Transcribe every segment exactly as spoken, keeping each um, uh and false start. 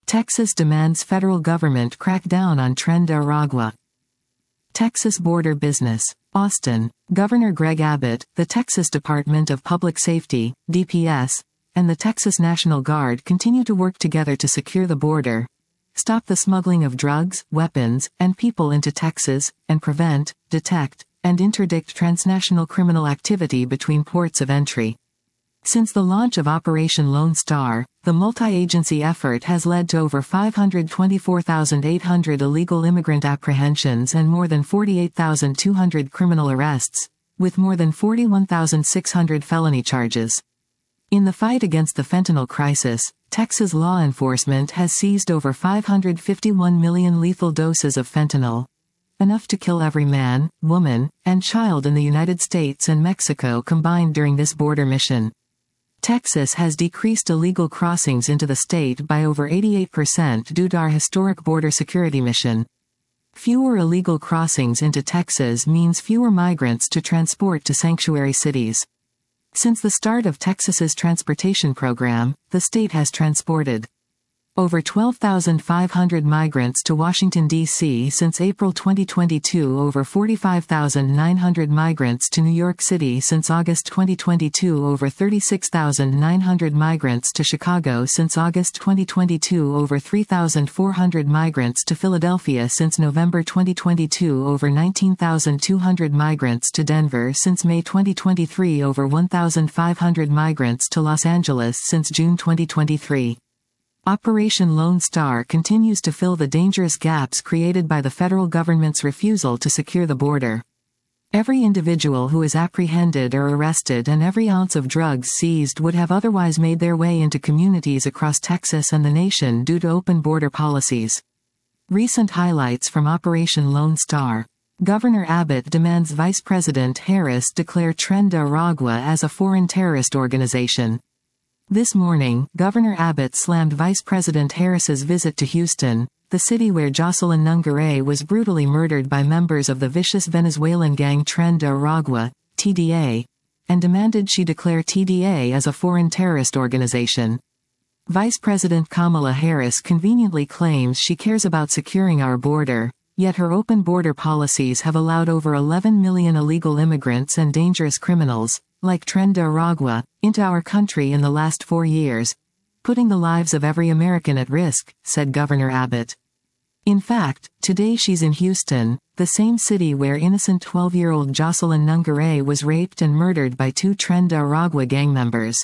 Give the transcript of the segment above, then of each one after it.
Texas demands federal government crack down on Tren de Aragua. Texas border business. Austin. Governor Greg Abbott, the Texas Department of Public Safety, D P S, and the Texas National Guard continue to work together to secure the border, stop the smuggling of drugs, weapons, and people into Texas, and prevent, detect, and interdict transnational criminal activity between ports of entry. Since the launch of Operation Lone Star, the multi-agency effort has led to over five hundred twenty-four thousand eight hundred illegal immigrant apprehensions and more than forty-eight thousand two hundred criminal arrests, with more than forty-one thousand six hundred felony charges. In the fight against the fentanyl crisis, Texas law enforcement has seized over five hundred fifty-one million lethal doses of fentanyl, enough to kill every man, woman, and child in the United States and Mexico combined during this border mission. Texas has decreased illegal crossings into the state by over eighty-eight percent due to our historic border security mission. Fewer illegal crossings into Texas means fewer migrants to transport to sanctuary cities. Since the start of Texas's transportation program, the state has transported over twelve thousand five hundred migrants to Washington, D C since April twenty twenty-two, over forty-five thousand nine hundred migrants to New York City since August twenty twenty-two, over thirty-six thousand nine hundred migrants to Chicago since August twenty twenty-two, over three thousand four hundred migrants to Philadelphia since November twenty twenty-two, over nineteen thousand two hundred migrants to Denver since May twenty twenty-three, over one thousand five hundred migrants to Los Angeles since June twenty twenty-three. Operation Lone Star continues to fill the dangerous gaps created by the federal government's refusal to secure the border. Every individual who is apprehended or arrested and every ounce of drugs seized would have otherwise made their way into communities across Texas and the nation due to open border policies. Recent highlights from Operation Lone Star. Governor Abbott demands Vice President Harris declare Tren de Aragua as a foreign terrorist organization. This morning, Governor Abbott slammed Vice President Harris's visit to Houston, the city where Jocelyn Nungaray was brutally murdered by members of the vicious Venezuelan gang Tren de Aragua, T D A, and demanded she declare T D A as a foreign terrorist organization. Vice President Kamala Harris conveniently claims she cares about securing our border, yet her open border policies have allowed over eleven million illegal immigrants and dangerous criminals, like Tren de Aragua, into our country in the last four years, putting the lives of every American at risk, said Governor Abbott. In fact, today she's in Houston, the same city where innocent twelve-year-old Jocelyn Nungaray was raped and murdered by two Tren de Aragua gang members.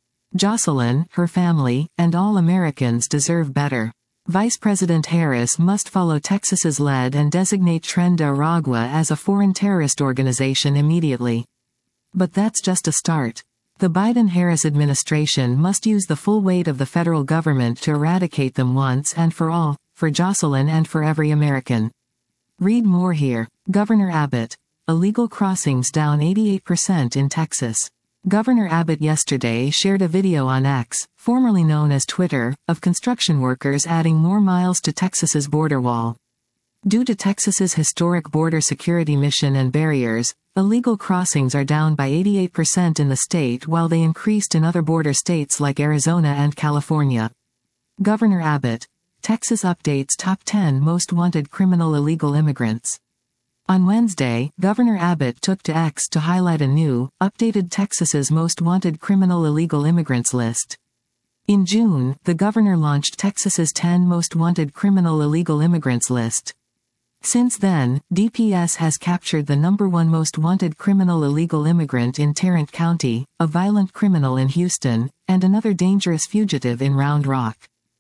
Jocelyn, her family, and all Americans deserve better. Vice President Harris must follow Texas's lead and designate Tren de Aragua as a foreign terrorist organization immediately. But that's just a start. The Biden-Harris administration must use the full weight of the federal government to eradicate them once and for all, for Jocelyn and for every American. Read more here. Governor Abbott. Illegal crossings down eighty-eight percent in Texas. Governor Abbott yesterday shared a video on X, formerly known as Twitter, of construction workers adding more miles to Texas's border wall. Due to Texas's historic border security mission and barriers, illegal crossings are down by eighty-eight percent in the state while they increased in other border states like Arizona and California. Governor Abbott. Texas updates top ten most wanted criminal illegal immigrants. On Wednesday, Governor Abbott took to X to highlight a new, updated Texas's most wanted criminal illegal immigrants list. In June, the governor launched Texas's ten most wanted criminal illegal immigrants list. Since then, D P S has captured the number one most wanted criminal illegal immigrant in Tarrant County, a violent criminal in Houston, and another dangerous fugitive in Round Rock.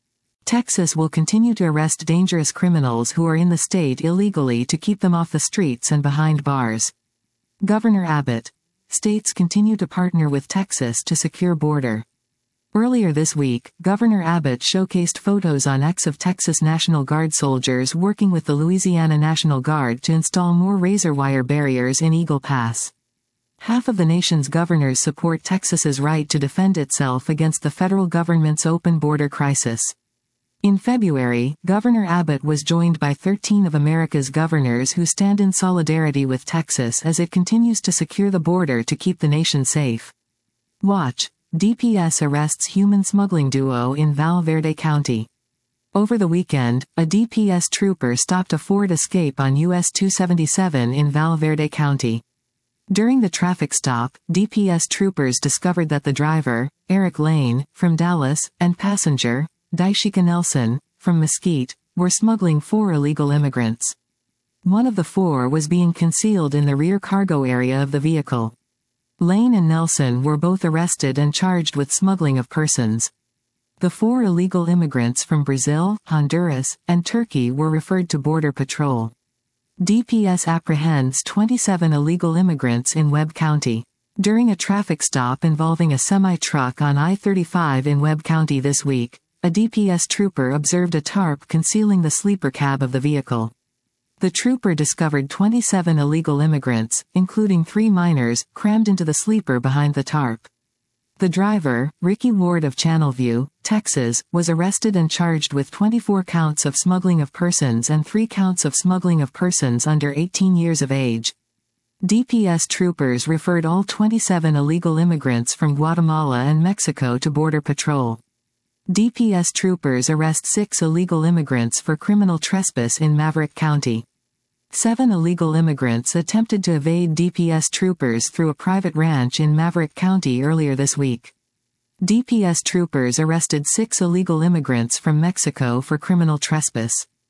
Texas will continue to arrest dangerous criminals who are in the state illegally to keep them off the streets and behind bars. Governor Abbott. States continue to partner with Texas to secure border. Earlier this week, Governor Abbott showcased photos on X of Texas National Guard soldiers working with the Louisiana National Guard to install more razor wire barriers in Eagle Pass. Half of the nation's governors support Texas's right to defend itself against the federal government's open border crisis. In February, Governor Abbott was joined by thirteen of America's governors who stand in solidarity with Texas as it continues to secure the border to keep the nation safe. Watch. D P S arrests human smuggling duo in Val Verde County. Over the weekend, a D P S trooper stopped a Ford Escape on U S two seventy-seven in Val Verde County. During the traffic stop, D P S troopers discovered that the driver, Eric Lane, from Dallas, and passenger, Daishika Nelson, from Mesquite, were smuggling four illegal immigrants. One of the four was being concealed in the rear cargo area of the vehicle. Lane and Nelson were both arrested and charged with smuggling of persons. The four illegal immigrants from Brazil, Honduras, and Turkey were referred to Border Patrol. D P S apprehends twenty-seven illegal immigrants in Webb County. During a traffic stop involving a semi-truck on I thirty-five in Webb County this week, a D P S trooper observed a tarp concealing the sleeper cab of the vehicle. The trooper discovered twenty-seven illegal immigrants, including three minors, crammed into the sleeper behind the tarp. The driver, Ricky Ward of Channelview, Texas, was arrested and charged with twenty-four counts of smuggling of persons and three counts of smuggling of persons under eighteen years of age. D P S troopers referred all twenty-seven illegal immigrants from Guatemala and Mexico to Border Patrol. D P S troopers arrest six illegal immigrants for criminal trespass in Maverick County. Seven illegal immigrants attempted to evade D P S troopers through a private ranch in Maverick County earlier this week. D P S troopers arrested six illegal immigrants from Mexico for criminal trespass.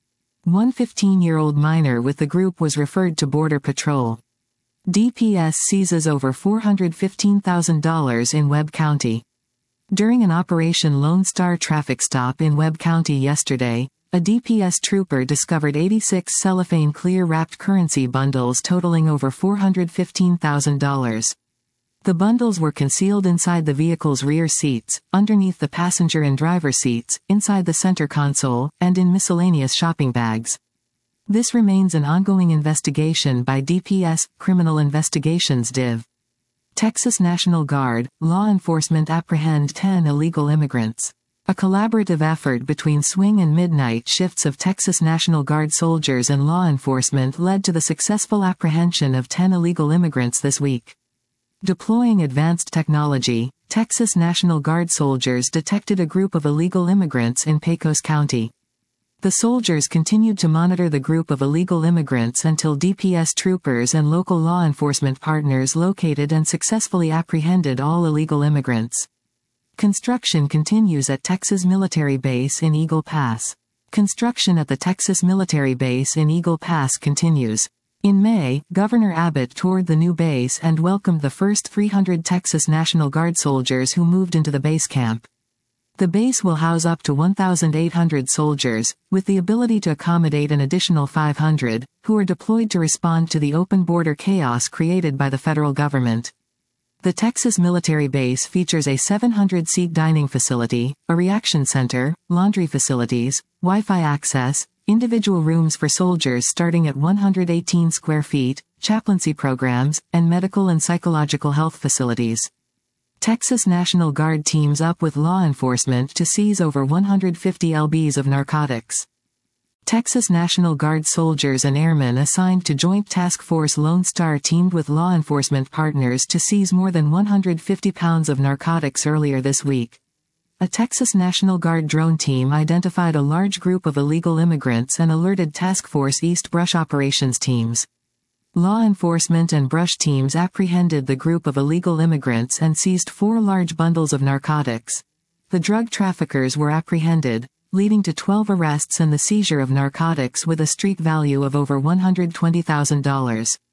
One fifteen-year-old minor with the group was referred to Border Patrol. D P S seizes over four hundred fifteen thousand dollars in Webb County. During an Operation Lone Star traffic stop in Webb County yesterday, a D P S trooper discovered eighty-six cellophane clear-wrapped currency bundles totaling over four hundred fifteen thousand dollars. The bundles were concealed inside the vehicle's rear seats, underneath the passenger and driver seats, inside the center console, and in miscellaneous shopping bags. This remains an ongoing investigation by D P S, Criminal Investigations Div. Texas National Guard, law enforcement apprehend ten illegal immigrants. A collaborative effort between swing and midnight shifts of Texas National Guard soldiers and law enforcement led to the successful apprehension of ten illegal immigrants this week. Deploying advanced technology, Texas National Guard soldiers detected a group of illegal immigrants in Pecos County. The soldiers continued to monitor the group of illegal immigrants until D P S troopers and local law enforcement partners located and successfully apprehended all illegal immigrants. Construction continues at Texas Military Base in Eagle Pass. Construction at the Texas Military Base in Eagle Pass continues. In May, Governor Abbott toured the new base and welcomed the first three hundred Texas National Guard soldiers who moved into the base camp. The base will house up to one thousand eight hundred soldiers, with the ability to accommodate an additional five hundred, who are deployed to respond to the open border chaos created by the federal government. The Texas Military Base features a seven hundred seat dining facility, a reaction center, laundry facilities, Wi-Fi access, individual rooms for soldiers starting at one hundred eighteen square feet, chaplaincy programs, and medical and psychological health facilities. Texas National Guard teams up with law enforcement to seize over one hundred fifty pounds of narcotics. Texas National Guard soldiers and airmen assigned to Joint Task Force Lone Star teamed with law enforcement partners to seize more than one hundred fifty pounds of narcotics earlier this week. A Texas National Guard drone team identified a large group of illegal immigrants and alerted Task Force East Brush operations teams. Law enforcement and brush teams apprehended the group of illegal immigrants and seized four large bundles of narcotics. The drug traffickers were apprehended, leading to twelve arrests and the seizure of narcotics with a street value of over one hundred twenty thousand dollars.